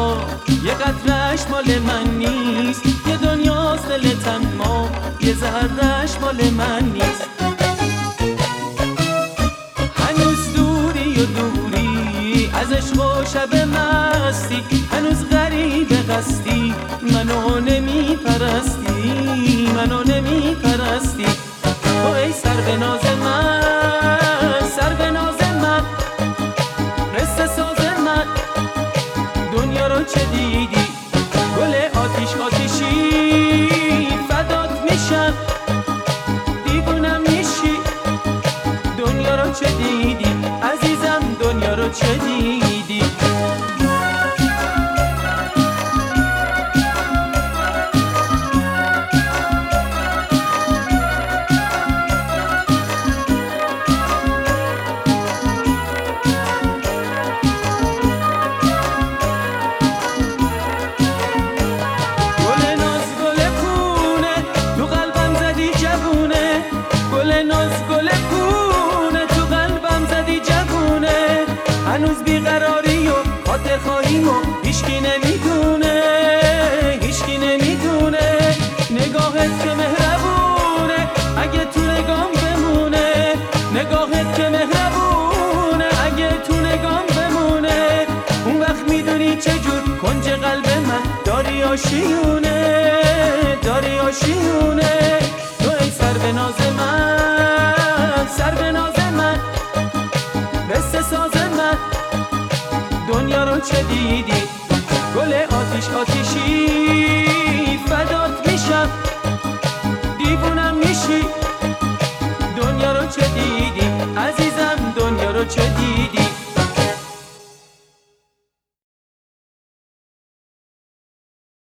ما یه قطره‌اش مال من نیست، یه دنیاست دل تنها، یه ذره‌اش مال من نیست. هنوز دوری و دوری از عشق و شب مستی، هنوز غریب قصدی منو نمیپرستی، منو نمیپرستی. تو ای سر به ناز من، سر به ناز من، قصه ساز من، دنیا رو چه دیدی؟ گل آتیش آتیشی فدات میشم، دیوونم میشی. دنیا رو چه دیدی عزیزم، دنیا رو چه دیدی؟ هنوز بیقراری و خاطر خواهیم و هیچکی نمیدونه، هیچکی نمیدونه. نگاهت که مهربونه اگه تو نگام بمونه، نگاهت که مهربونه اگه تو نگام بمونه. اون وقت میدونی چجور کنج قلب من داری آشیونه، داری آشیونه. تو ای سر به ناز من، سر به ناز من، قصه ساز من، دنیا رو چه دیدی؟